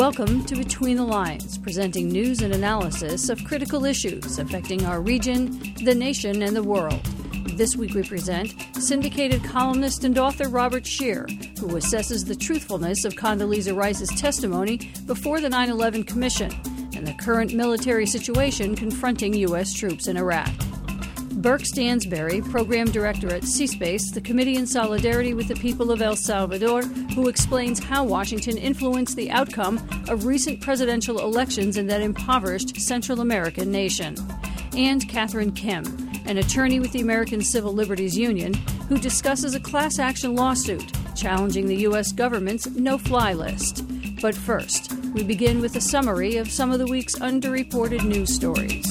Welcome to Between the Lines, presenting news and analysis of critical issues affecting our region, the nation, and the world. This week we present syndicated columnist and author Robert Scheer, who assesses the truthfulness of Condoleezza Rice's testimony before the 9/11 Commission and the current military situation confronting U.S. troops in Iraq. Burke Stansberry, Program Director at CSpace, the Committee in Solidarity with the People of El Salvador, who explains how Washington influenced the outcome of recent presidential elections in that impoverished Central American nation. And Catherine Kim, an attorney with the American Civil Liberties Union, who discusses a class action lawsuit challenging the U.S. government's no-fly list. But first, we begin with a summary of some of the week's underreported news stories.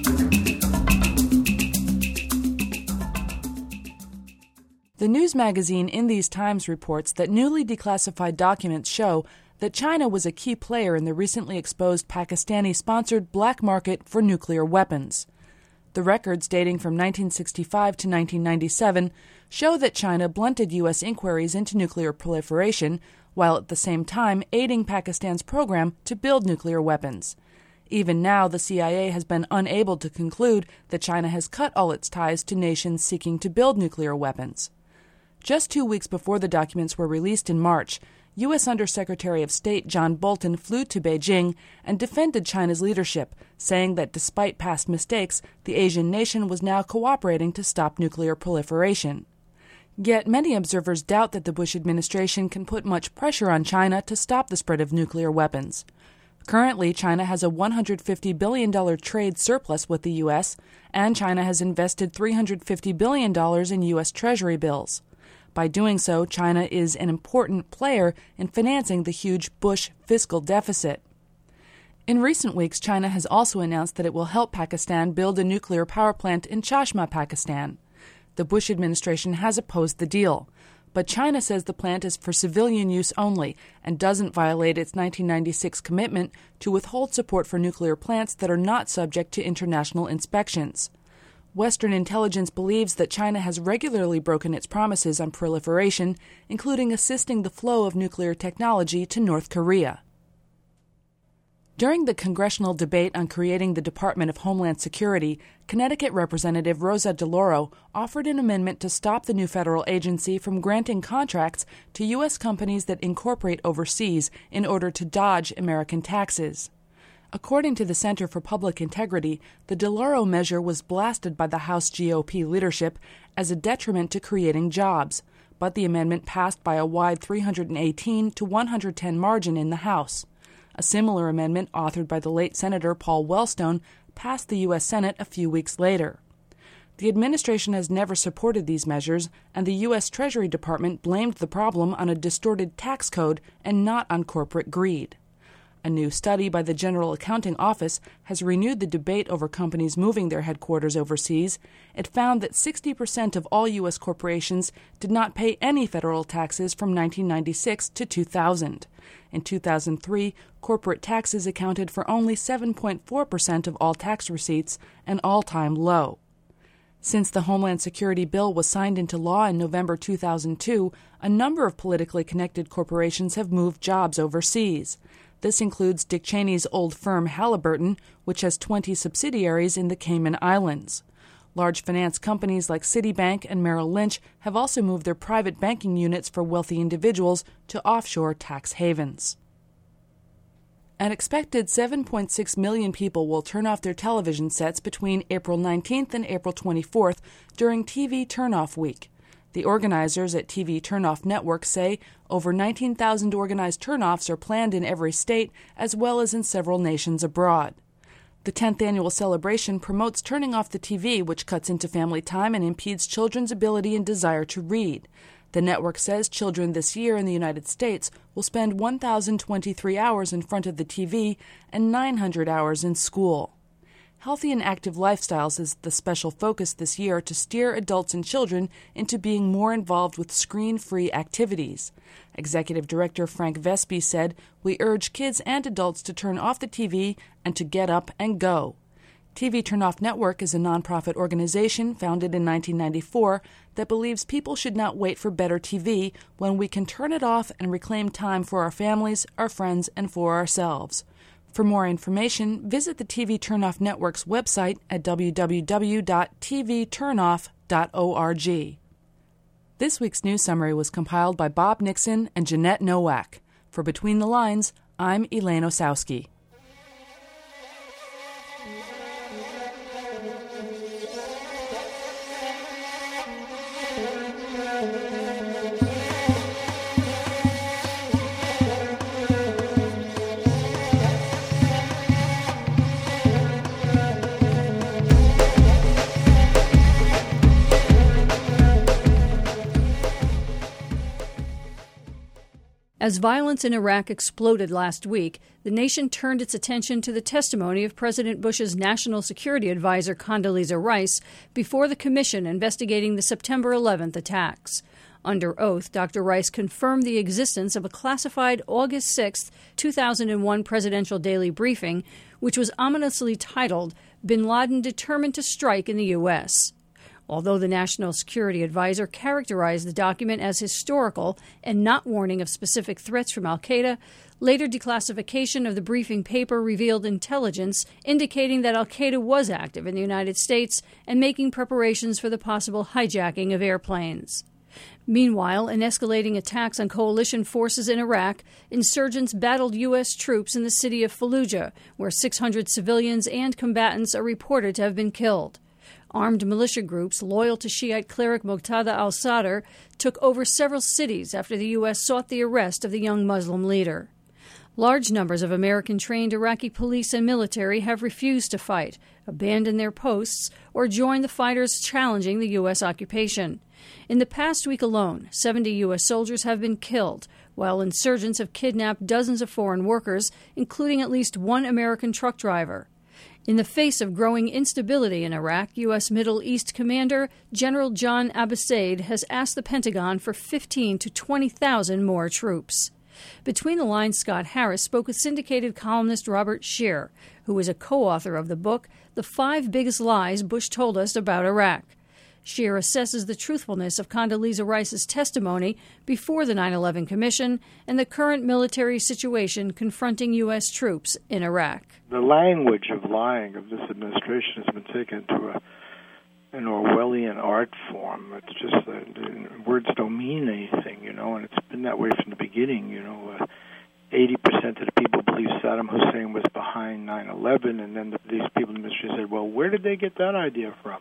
The news magazine In These Times reports that newly declassified documents show that China was a key player in the recently exposed Pakistani-sponsored black market for nuclear weapons. The records dating from 1965 to 1997 show that China blunted U.S. inquiries into nuclear proliferation, while at the same time aiding Pakistan's program to build nuclear weapons. Even now, the CIA has been unable to conclude that China has cut all its ties to nations seeking to build nuclear weapons. Just 2 weeks before the documents were released in March, U.S. Undersecretary of State John Bolton flew to Beijing and defended China's leadership, saying that despite past mistakes, the Asian nation was now cooperating to stop nuclear proliferation. Yet many observers doubt that the Bush administration can put much pressure on China to stop the spread of nuclear weapons. Currently, China has a $150 billion trade surplus with the U.S., and China has invested $350 billion in U.S. Treasury bills. By doing so, China is an important player in financing the huge Bush fiscal deficit. In recent weeks, China has also announced that it will help Pakistan build a nuclear power plant in Chashma, Pakistan. The Bush administration has opposed the deal, but China says the plant is for civilian use only and doesn't violate its 1996 commitment to withhold support for nuclear plants that are not subject to international inspections. Western intelligence believes that China has regularly broken its promises on proliferation, including assisting the flow of nuclear technology to North Korea. During the congressional debate on creating the Department of Homeland Security, Connecticut Representative Rosa DeLauro offered an amendment to stop the new federal agency from granting contracts to U.S. companies that incorporate overseas in order to dodge American taxes. According to the Center for Public Integrity, the DeLauro measure was blasted by the House GOP leadership as a detriment to creating jobs, but the amendment passed by a wide 318 to 110 margin in the House. A similar amendment, authored by the late Senator Paul Wellstone, passed the U.S. Senate a few weeks later. The administration has never supported these measures, and the U.S. Treasury Department blamed the problem on a distorted tax code and not on corporate greed. A new study by the General Accounting Office has renewed the debate over companies moving their headquarters overseas. It found that 60% of all U.S. corporations did not pay any federal taxes from 1996 to 2000. In 2003, corporate taxes accounted for only 7.4% of all tax receipts, an all-time low. Since the Homeland Security Bill was signed into law in November 2002, a number of politically connected corporations have moved jobs overseas. This includes Dick Cheney's old firm Halliburton, which has 20 subsidiaries in the Cayman Islands. Large finance companies like Citibank and Merrill Lynch have also moved their private banking units for wealthy individuals to offshore tax havens. An expected 7.6 million people will turn off their television sets between April 19th and April 24th during TV Turn-Off Week. The organizers at TV Turnoff Network say over 19,000 organized turnoffs are planned in every state as well as in several nations abroad. The 10th annual celebration promotes turning off the TV, which cuts into family time and impedes children's ability and desire to read. The network says children this year in the United States will spend 1,023 hours in front of the TV and 900 hours in school. Healthy and active lifestyles is the special focus this year to steer adults and children into being more involved with screen-free activities. Executive Director Frank Vespi said, "We urge kids and adults to turn off the TV and to get up and go." TV Turnoff Network is a nonprofit organization founded in 1994 that believes people should not wait for better TV when we can turn it off and reclaim time for our families, our friends, and for ourselves. For more information, visit the TV Turnoff Network's website at www.tvturnoff.org. This week's news summary was compiled by Bob Nixon and Jeanette Nowak. For Between the Lines, I'm Elaine Osowski. As violence in Iraq exploded last week, the nation turned its attention to the testimony of President Bush's National Security Advisor Condoleezza Rice before the commission investigating the September 11th attacks. Under oath, Dr. Rice confirmed the existence of a classified August 6, 2001 presidential daily briefing, which was ominously titled, "Bin Laden Determined to Strike in the U.S." Although the National Security Advisor characterized the document as historical and not warning of specific threats from al-Qaeda, later declassification of the briefing paper revealed intelligence indicating that al-Qaeda was active in the United States and making preparations for the possible hijacking of airplanes. Meanwhile, in escalating attacks on coalition forces in Iraq, insurgents battled U.S. troops in the city of Fallujah, where 600 civilians and combatants are reported to have been killed. Armed militia groups loyal to Shiite cleric Muqtada al-Sadr took over several cities after the U.S. sought the arrest of the young Muslim leader. Large numbers of American-trained Iraqi police and military have refused to fight, abandoned their posts, or joined the fighters challenging the U.S. occupation. In the past week alone, 70 U.S. soldiers have been killed, while insurgents have kidnapped dozens of foreign workers, including at least one American truck driver. In the face of growing instability in Iraq, U.S. Middle East Commander General John Abisaid has asked the Pentagon for 15,000 to 20,000 more troops. Between the Lines, Scott Harris spoke with syndicated columnist Robert Scheer, who is a co-author of the book, The 5 Biggest Lies Bush Told Us About Iraq. Scheer assesses the truthfulness of Condoleezza Rice's testimony before the 9/11 Commission and the current military situation confronting U.S. troops in Iraq. The language of lying of this administration has been taken to an Orwellian art form. It's just words don't mean anything, and it's been that way from the beginning. 80% of the people believe Saddam Hussein was behind 9/11, and then these people in the ministry said, well, where did they get that idea from?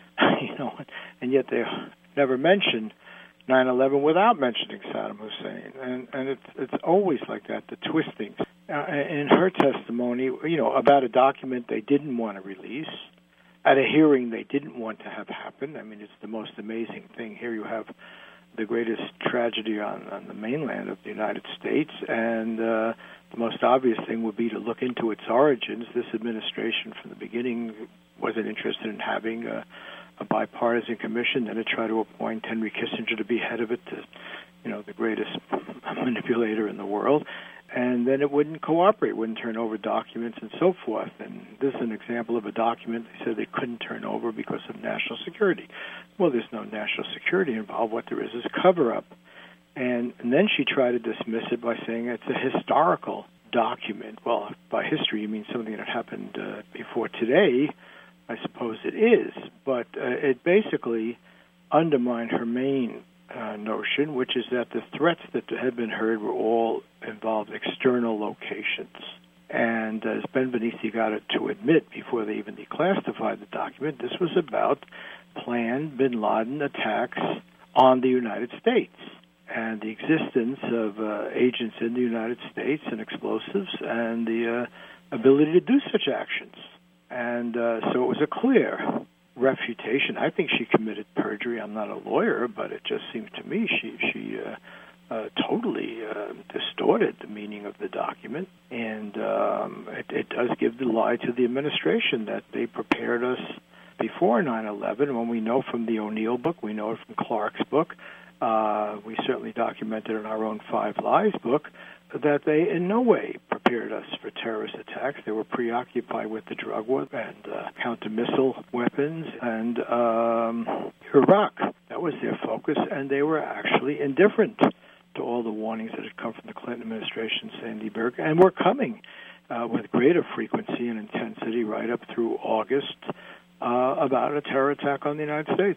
And yet they never mentioned 9/11 without mentioning Saddam Hussein, and it's always like that, the twisting. In her testimony, about a document they didn't want to release, at a hearing they didn't want to have happen. I mean, it's the most amazing thing. Here you have the greatest tragedy on the mainland of the United States, and the most obvious thing would be to look into its origins. This administration, from the beginning, wasn't interested in having a bipartisan commission. Then it tried to appoint Henry Kissinger to be head of it, the greatest manipulator in the world. And then it wouldn't cooperate, wouldn't turn over documents and so forth. And this is an example of a document they said they couldn't turn over because of national security. Well, there's no national security involved. What there is cover-up. And then she tried to dismiss it by saying it's a historical document. Well, by history you mean something that happened before today. I suppose it is, but it basically undermined her main notion, which is that the threats that had been heard were all involved external locations. And as Ben-Bernanke got it to admit before they even declassified the document, this was about planned bin Laden attacks on the United States and the existence of agents in the United States and explosives and the ability to do such actions. And so it was a clear refutation. I think she committed perjury. I'm not a lawyer, but it just seems to me she totally distorted the meaning of the document. And it does give the lie to the administration that they prepared us before 9/11, when we know from the O'Neill book, we know it from Clark's book, we certainly documented in our own 5 Lies book, that they in no way prepared prepared us for terrorist attacks. They were preoccupied with the drug war and counter-missile weapons and Iraq. That was their focus, and they were actually indifferent to all the warnings that had come from the Clinton administration, Sandy Berg, and were coming with greater frequency and intensity right up through August about a terror attack on the United States.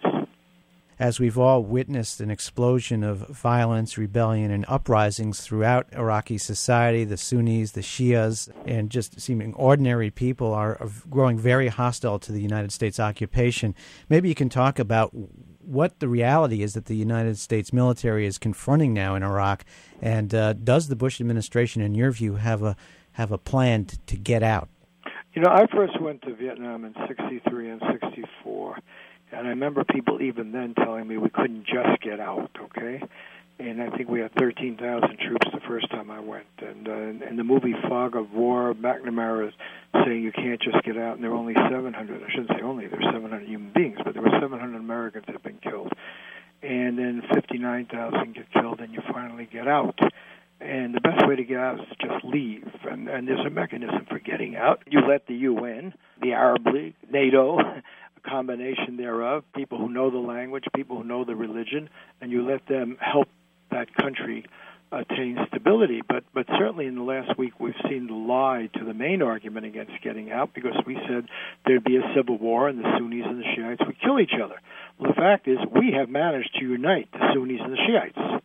As we've all witnessed an explosion of violence, rebellion, and uprisings throughout Iraqi society, the Sunnis, the Shias, and just seeming ordinary people are growing very hostile to the United States occupation. Maybe you can talk about what the reality is that the United States military is confronting now in Iraq, and does the Bush administration, in your view, have a plan to get out? You know, I first went to Vietnam in 63 and 64. And I remember people even then telling me we couldn't just get out, okay? And I think we had 13,000 troops the first time I went. And in the movie Fog of War, McNamara is saying you can't just get out, and there were only 700. I shouldn't say only, there were 700 human beings, but there were 700 Americans that had been killed. And then 59,000 get killed, and you finally get out. And the best way to get out is to just leave. And there's a mechanism for getting out. You let the UN, the Arab League, NATO, combination thereof, people who know the language, people who know the religion, and you let them help that country attain stability. But certainly in the last week we've seen the lie to the main argument against getting out, because we said there'd be a civil war and the Sunnis and the Shiites would kill each other. Well, the fact is we have managed to unite the Sunnis and the Shiites.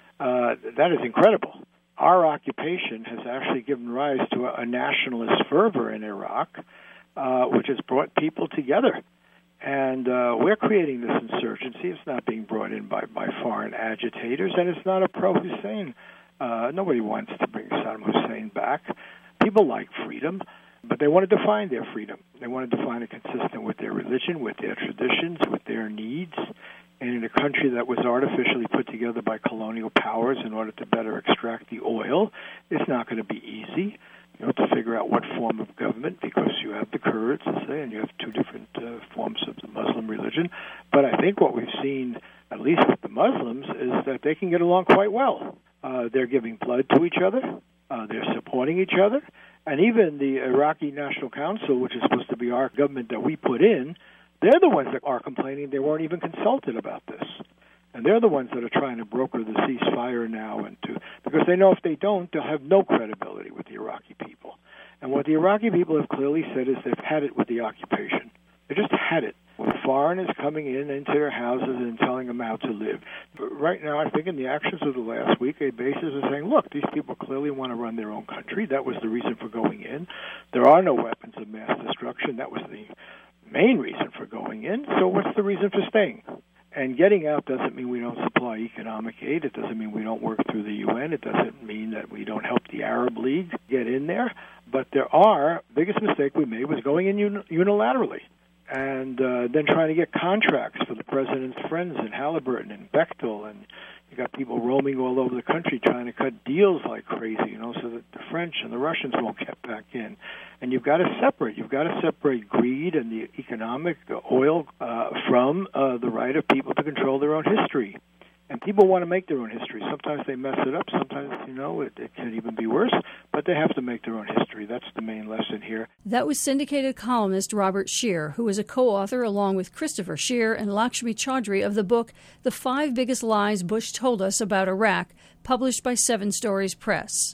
That is incredible. Our occupation has actually given rise to a nationalist fervor in Iraq, which has brought people together. And we're creating this insurgency. It's not being brought in by foreign agitators, and it's not a pro-Hussein. Nobody wants to bring Saddam Hussein back. People like freedom, but they want to define their freedom. They want to define it consistent with their religion, with their traditions, with their needs. And in a country that was artificially put together by colonial powers in order to better extract the oil, it's not going to be easy, to figure out what form of government, because you have the Kurds, say, and you have two different forms of the Muslim religion. But I think what we've seen, at least with the Muslims, is that they can get along quite well. They're giving blood to each other. They're supporting each other. And even the Iraqi National Council, which is supposed to be our government that we put in, they're the ones that are complaining they weren't even consulted about this. And they're the ones that are trying to broker the ceasefire now, because they know if they don't, they'll have no credibility with the Iraqi people. And what the Iraqi people have clearly said is they've had it with the occupation. They just had it, with foreigners coming into their houses and telling them how to live. But right now, I think in the actions of the last week, a basis is saying, look, these people clearly want to run their own country. That was the reason for going in. There are no weapons of mass destruction. That was the main reason for going in. So what's the reason for staying? And getting out doesn't mean we don't supply economic aid. It doesn't mean we don't work through the UN. It doesn't mean that we don't help the Arab League get in there. But the biggest mistake we made was going in unilaterally and then trying to get contracts for the president's friends in Halliburton and Bechtel. And you got people roaming all over the country trying to cut deals like crazy, so that the French and the Russians won't get back in. And you've got to separate greed and the economic oil from the right of people to control their own history. And people want to make their own history. Sometimes they mess it up. Sometimes, it can even be worse. But they have to make their own history. That's the main lesson here. That was syndicated columnist Robert Scheer, who is a co-author along with Christopher Scheer and Lakshmi Chaudhry of the book The 5 Biggest Lies Bush Told Us About Iraq, published by Seven Stories Press.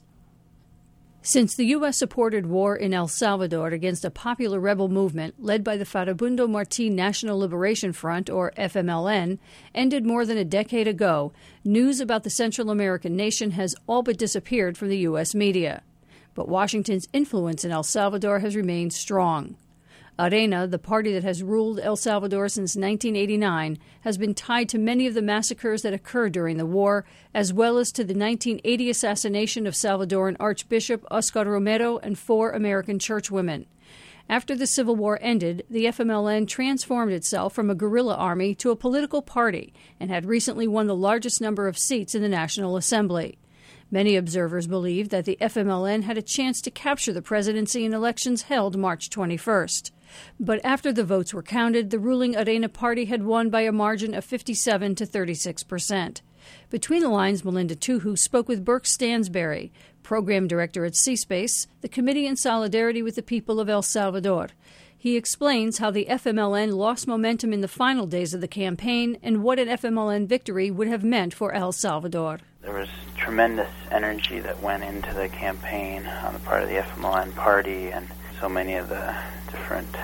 Since the U.S.-supported war in El Salvador against a popular rebel movement led by the Farabundo Martí National Liberation Front, or FMLN, ended more than a decade ago, news about the Central American nation has all but disappeared from the U.S. media. But Washington's influence in El Salvador has remained strong. Arena, the party that has ruled El Salvador since 1989, has been tied to many of the massacres that occurred during the war, as well as to the 1980 assassination of Salvadoran Archbishop Oscar Romero and 4 American churchwomen. After the Civil War ended, the FMLN transformed itself from a guerrilla army to a political party and had recently won the largest number of seats in the National Assembly. Many observers believe that the FMLN had a chance to capture the presidency in elections held March 21st. But after the votes were counted, the ruling Arena party had won by a margin of 57 to 36%. Between the lines, Melinda Tuhu spoke with Burke Stansberry, program director at C-SPACE, the Committee in Solidarity with the People of El Salvador. He explains how the FMLN lost momentum in the final days of the campaign and what an FMLN victory would have meant for El Salvador. There was tremendous energy that went into the campaign on the part of the FMLN party and so many of the different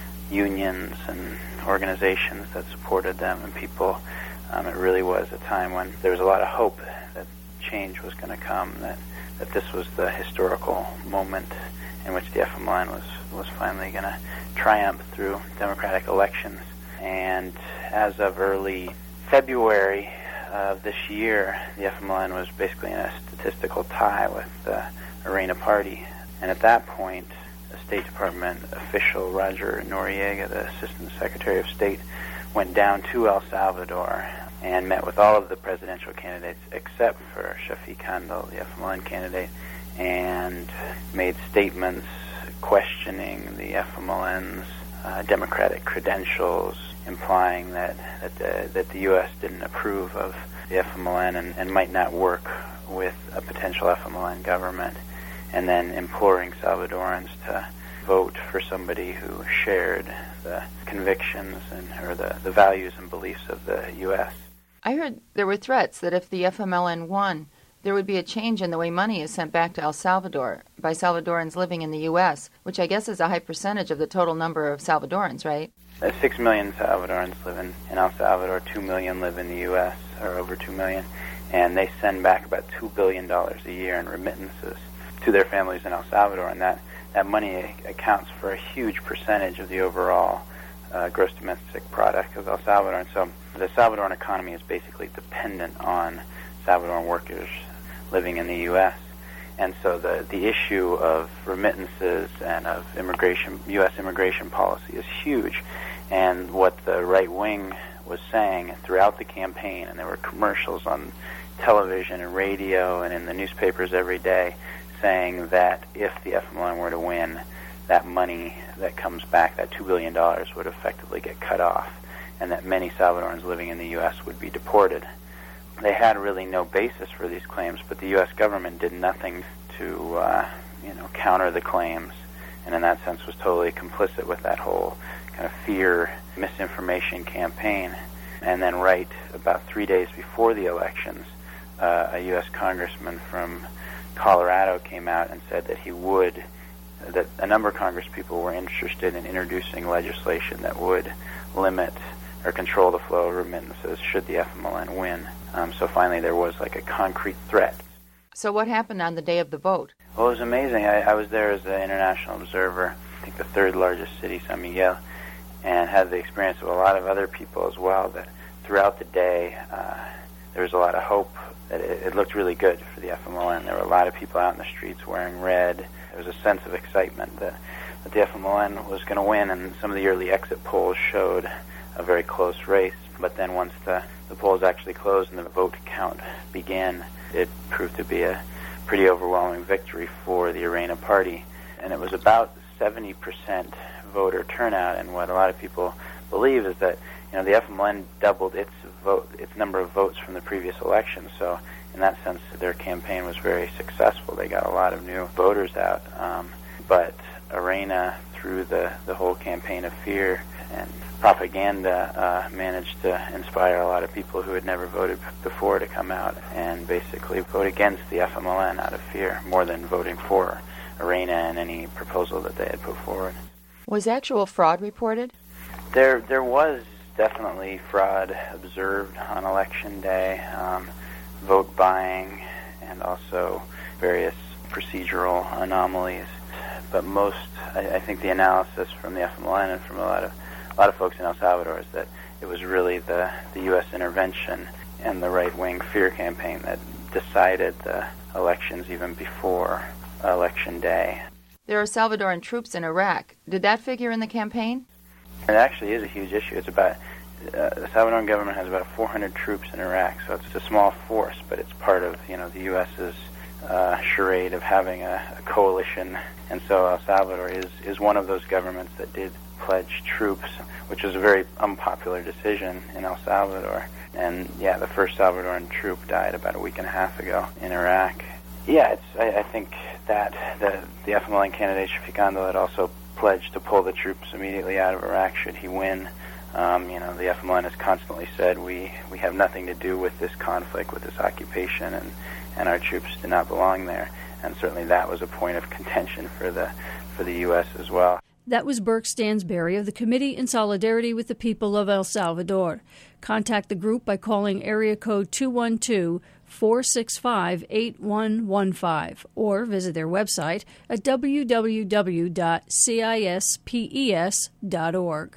unions and organizations that supported them and people. It really was a time when there was a lot of hope that change was going to come, that this was the historical moment in which the FMLN was finally going to triumph through democratic elections. And as of early February of this year, the FMLN was basically in a statistical tie with the Arena Party. And at that point, the State Department official, Roger Noriega, the Assistant Secretary of State, went down to El Salvador and met with all of the presidential candidates except for Shafiq Handel, the FMLN candidate, and made statements questioning the FMLN's democratic credentials, implying that the U.S. didn't approve of the FMLN and might not work with a potential FMLN government, and then imploring Salvadorans to vote for somebody who shared the convictions or the values and beliefs of the U.S. I heard there were threats that if the FMLN won, there would be a change in the way money is sent back to El Salvador by Salvadorans living in the U.S., which I guess is a high percentage of the total number of Salvadorans, right? 6 million Salvadorans live in El Salvador, 2 million live in the U.S., or over 2 million, and they send back about $2 billion a year in remittances to their families in El Salvador, and that money accounts for a huge percentage of the overall gross domestic product of El Salvador. And so the Salvadoran economy is basically dependent on Salvadoran workers living in the U.S. And so the issue of remittances and of U.S. immigration policy is huge. And what the right wing was saying throughout the campaign, and there were commercials on television and radio and in the newspapers every day, saying that if the FMLN were to win, that money that comes back, that $2 billion, would effectively get cut off, and that many Salvadorans living in the U.S. would be deported. They had really no basis for these claims, but the U.S. government did nothing to counter the claims, and in that sense was totally complicit with that whole kind of fear, misinformation campaign. And then right about 3 days before the elections, a U.S. congressman from Colorado came out and said that a number of congresspeople were interested in introducing legislation that would limit or control the flow of remittances should the FMLN win. So finally there was like a concrete threat. So what happened on the day of the vote? Well, it was amazing. I was there as an international observer, I think the third largest city, San Miguel, and had the experience of a lot of other people as well, that throughout the day there was a lot of hope that it looked really good for the FMLN. There were a lot of people out in the streets wearing red. There was a sense of excitement that the FMLN was going to win, and some of the early exit polls showed a very close race. But then once the polls actually closed and the vote count began, it proved to be a pretty overwhelming victory for the Arena Party. And it was about 70% voter turnout, and what a lot of people believe is that the FMLN doubled its number of votes from the previous election. So in that sense, their campaign was very successful. They got a lot of new voters out. But Arena, through the whole campaign of fear and propaganda, managed to inspire a lot of people who had never voted before to come out and basically vote against the FMLN out of fear, more than voting for Arena and any proposal that they had put forward. Was actual fraud reported? There was definitely fraud observed on Election Day, vote buying, and also various procedural anomalies. But most, I think, the analysis from the FMLN and from a lot of folks in El Salvador is that it was really the U.S. intervention and the right-wing fear campaign that decided the elections even before Election Day. There are Salvadoran troops in Iraq. Did that figure in the campaign? It actually is a huge issue. It's about the Salvadoran government has about 400 troops in Iraq, so it's a small force, but it's part of the U.S.'s charade of having a coalition. And so El Salvador is one of those governments that did pledge troops, which was a very unpopular decision in El Salvador. And yeah, the first Salvadoran troop died about a week and a half ago in Iraq. Yeah, I think that the FMLN candidate Shafik had also pledged to pull the troops immediately out of Iraq should he win. The FMLN has constantly said we have nothing to do with this conflict, with this occupation, and our troops do not belong there. And certainly that was a point of contention for the U.S. as well. That was Burke Stansberry of the Committee in Solidarity with the People of El Salvador. Contact the group by calling area code 212-465-8115 or visit their website at www.cispes.org.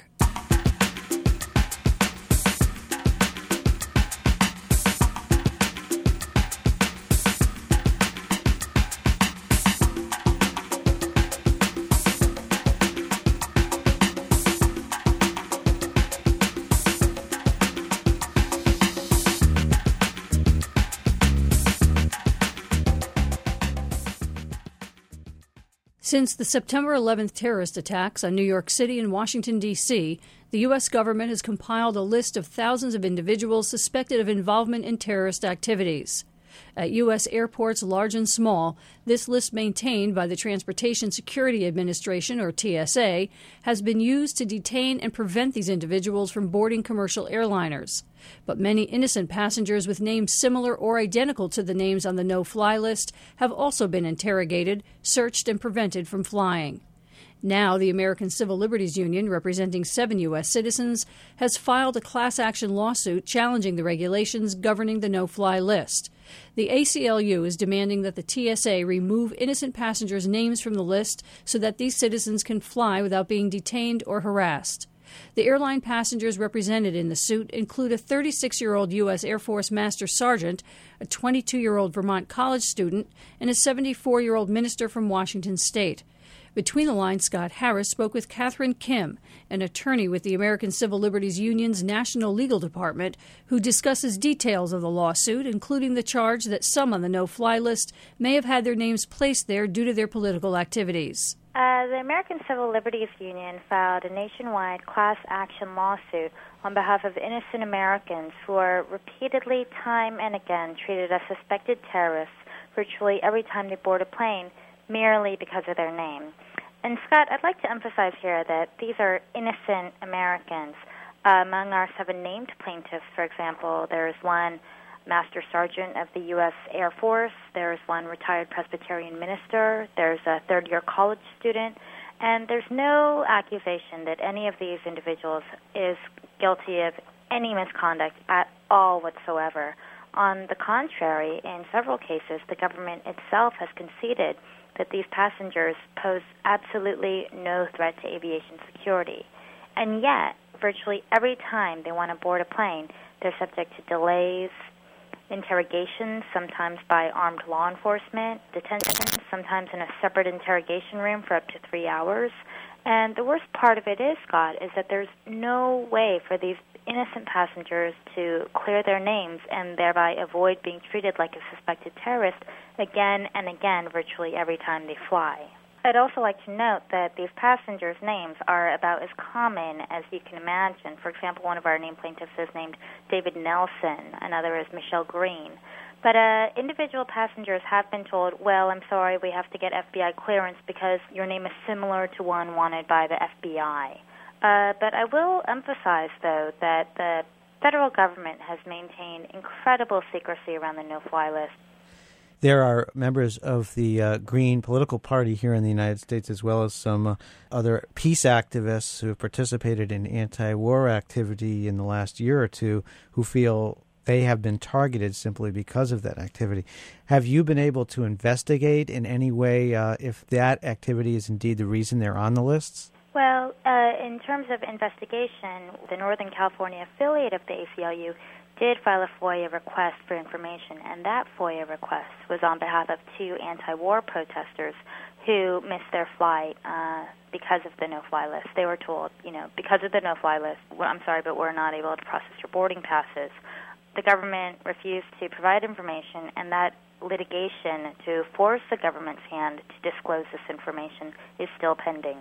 Since the September 11th terrorist attacks on New York City and Washington, D.C., the U.S. government has compiled a list of thousands of individuals suspected of involvement in terrorist activities. At U.S. airports large and small, this list maintained by the Transportation Security Administration, or TSA, has been used to detain and prevent these individuals from boarding commercial airliners. But many innocent passengers with names similar or identical to the names on the no-fly list have also been interrogated, searched, and prevented from flying. Now, the American Civil Liberties Union, representing 7 U.S. citizens, has filed a class action lawsuit challenging the regulations governing the no-fly list. The ACLU is demanding that the TSA remove innocent passengers' names from the list so that these citizens can fly without being detained or harassed. The airline passengers represented in the suit include a 36-year-old U.S. Air Force Master Sergeant, a 22-year-old Vermont college student, and a 74-year-old minister from Washington State. Between the Lines, Scott Harris spoke with Catherine Kim, an attorney with the American Civil Liberties Union's National Legal Department, who discusses details of the lawsuit, including the charge that some on the no-fly list may have had their names placed there due to their political activities. The American Civil Liberties Union filed a nationwide class action lawsuit on behalf of innocent Americans who are repeatedly, time and again, treated as suspected terrorists virtually every time they board a plane merely because of their name. And Scott, I'd like to emphasize here that these are innocent Americans. Among our 7 named plaintiffs, for example, there is one Master Sergeant of the U.S. Air Force, there is one retired Presbyterian minister, there's a third-year college student, and there's no accusation that any of these individuals is guilty of any misconduct at all whatsoever. On the contrary, in several cases, the government itself has conceded that these passengers pose absolutely no threat to aviation security. And yet, virtually every time they want to board a plane, they're subject to delays, interrogations, sometimes by armed law enforcement, detention, sometimes in a separate interrogation room for up to 3 hours. And the worst part of it is, Scott, is that there's no way for these innocent passengers to clear their names and thereby avoid being treated like a suspected terrorist again and again virtually every time they fly. I'd also like to note that these passengers' names are about as common as you can imagine. For example, one of our named plaintiffs is named David Nelson, another is Michelle Green. But individual passengers have been told, well, I'm sorry, we have to get FBI clearance because your name is similar to one wanted by the FBI. But I will emphasize, though, that the federal government has maintained incredible secrecy around the no-fly list. There are members of the Green political party here in the United States, as well as some other peace activists who have participated in anti-war activity in the last year or two, who feel they have been targeted simply because of that activity. Have you been able to investigate in any way if that activity is indeed the reason they're on the lists? Well, in terms of investigation, the Northern California affiliate of the ACLU did file a FOIA request for information, and that FOIA request was on behalf of 2 anti-war protesters who missed their flight because of the no-fly list. They were told, because of the no-fly list, I'm sorry, but we're not able to process your boarding passes. The government refused to provide information, and that litigation to force the government's hand to disclose this information is still pending.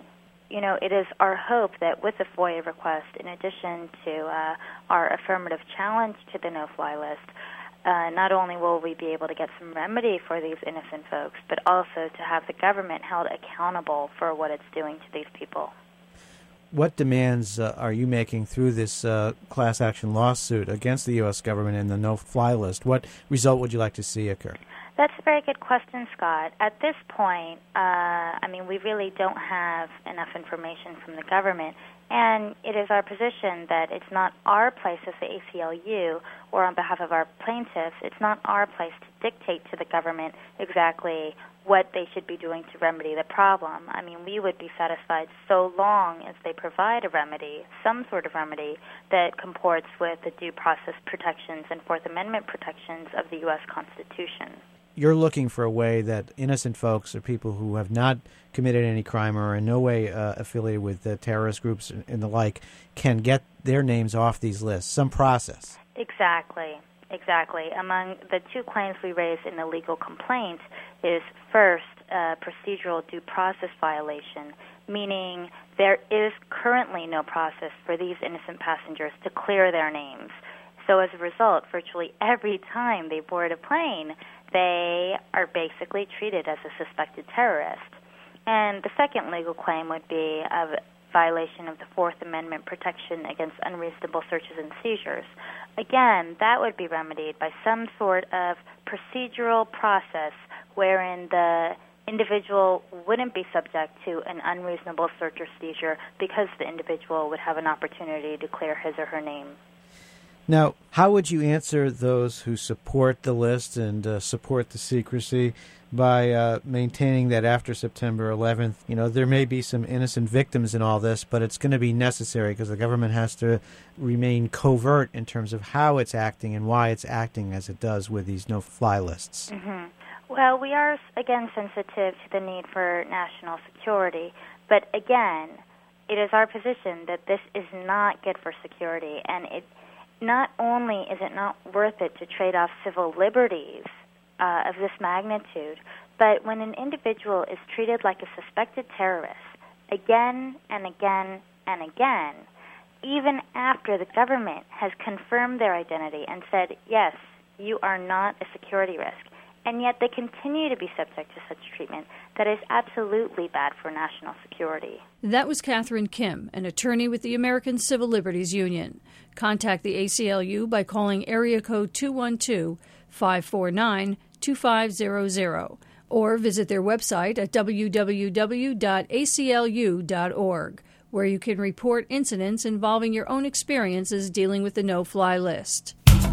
it is our hope that with the FOIA request, in addition to our affirmative challenge to the no-fly list, not only will we be able to get some remedy for these innocent folks, but also to have the government held accountable for what it's doing to these people. What demands are you making through this class action lawsuit against the U.S. government and the no-fly list? What result would you like to see occur? That's a very good question, Scott. At this point, we really don't have enough information from the government, and it is our position that it's not our place as the ACLU or on behalf of our plaintiffs, it's not our place to dictate to the government exactly what they should be doing to remedy the problem. We would be satisfied so long as they provide a remedy, some sort of remedy, that comports with the due process protections and Fourth Amendment protections of the U.S. Constitution. You're looking for a way that innocent folks or people who have not committed any crime or are in no way affiliated with terrorist groups and the like can get their names off these lists, some process. Exactly. Among the two claims we raised in the legal complaint is, first, a procedural due process violation, meaning there is currently no process for these innocent passengers to clear their names. So as a result, virtually every time they board a plane, they are basically treated as a suspected terrorist. And the second legal claim would be a violation of the Fourth Amendment protection against unreasonable searches and seizures. Again, that would be remedied by some sort of procedural process wherein the individual wouldn't be subject to an unreasonable search or seizure because the individual would have an opportunity to clear his or her name. Now, how would you answer those who support the list and support the secrecy by maintaining that after September 11th, there may be some innocent victims in all this, but it's going to be necessary because the government has to remain covert in terms of how it's acting and why it's acting as it does with these no-fly lists? Mm-hmm. Well, we are, again, sensitive to the need for national security, but again, it is our position that this is not good for security, and not only is it not worth it to trade off civil liberties of this magnitude, but when an individual is treated like a suspected terrorist again and again and again, even after the government has confirmed their identity and said, yes, you are not a security risk, and yet they continue to be subject to such treatment, that is absolutely bad for national security. That was Catherine Kim, an attorney with the American Civil Liberties Union. Contact the ACLU by calling area code 212-549-2500 or visit their website at www.aclu.org, where you can report incidents involving your own experiences dealing with the no-fly list.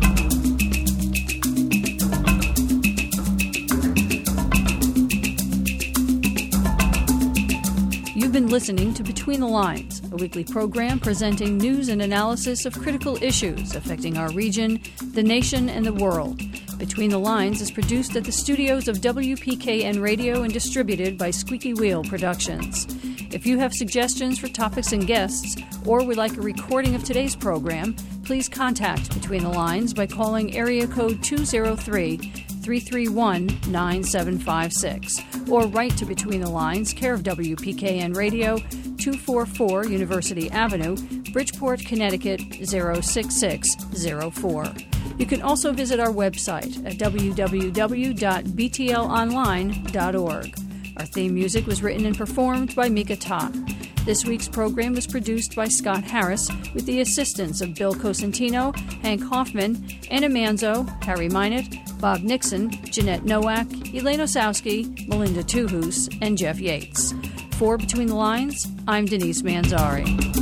You've been listening to Between the Lines, a weekly program presenting news and analysis of critical issues affecting our region, the nation, and the world. Between the Lines is produced at the studios of WPKN Radio and distributed by Squeaky Wheel Productions. If you have suggestions for topics and guests, or would like a recording of today's program, please contact Between the Lines by calling area code 203-331-9756 or write to Between the Lines, care of WPKN Radio, 244 University Avenue, Bridgeport, Connecticut 06604. You can also visit our website at www.btlonline.org. Our theme music was written and performed by Mika Ta. This week's program was produced by Scott Harris with the assistance of Bill Cosentino, Hank Hoffman, Anna Manzo, Harry Minott, Bob Nixon, Jeanette Nowak, Elaine Osowski, Melinda Tuhus, and Jeff Yates. For Between the Lines, I'm Denise Manzari.